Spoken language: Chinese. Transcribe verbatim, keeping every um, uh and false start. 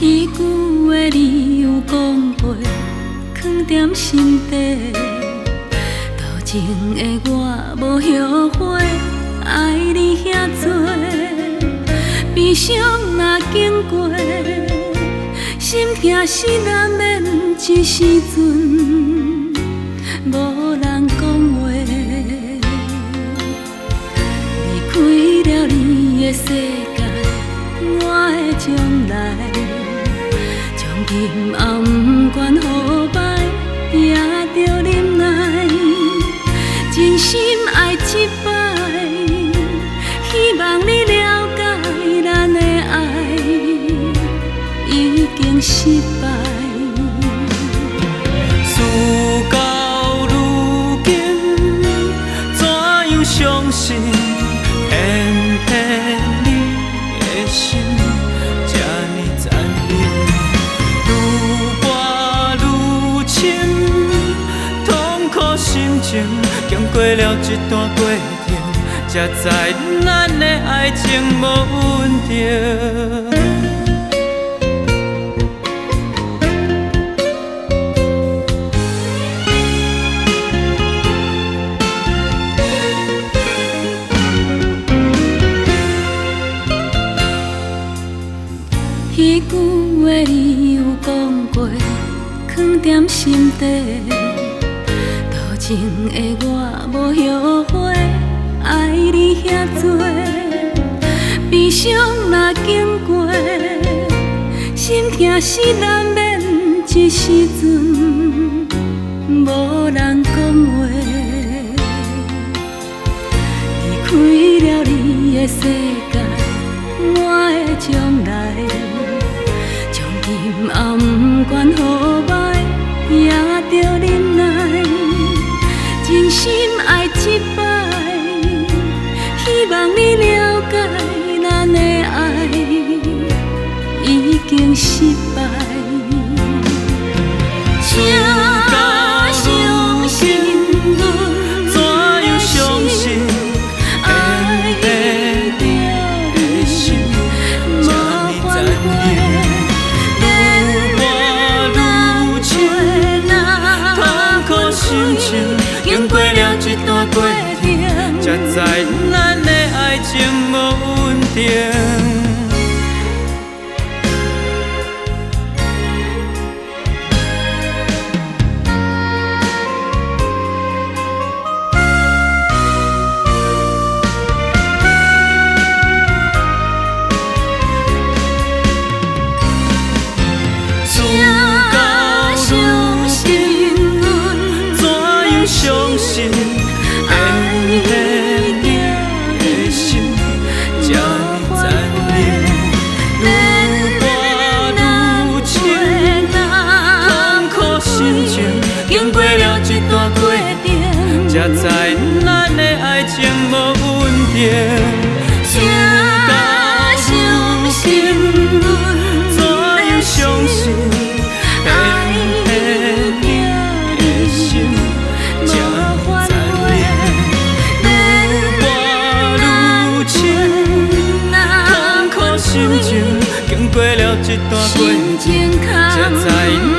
彼句话你有讲过，藏在心底。多情的我无后悔，爱你遐多，悲伤若经过，心痛死难免一时阵，无人讲话。离开了你的世界，我的将来，从今后不管好歹，也着忍耐，真心爱一摆，希望你了解咱的爱已经失败。 事到如今，怎样相信？偏偏你的心这呢残忍，愈磨愈深，痛苦心情经过了一段过程，才知咱的爱情无稳定。 彼句话你有讲过，藏在心底。多情的我无后悔，爱你遐多，悲伤若经过，心痛死难免一时阵，无人讲话。离开了你的世界，我的将来。今后不管好歹，也着忍耐，真心爱一摆，希望你了解咱的爱已经失败。请相信阮， 怎样相信？ 爱的心无反悔。 心情经过了一段过程，才知咱的爱情无稳定。相信爱的心这呢残忍，愈磨愈深，痛苦心情经过了一段过程，才知咱的爱情无稳定。事到如今，怎样相信？心情经过了一段过程，才知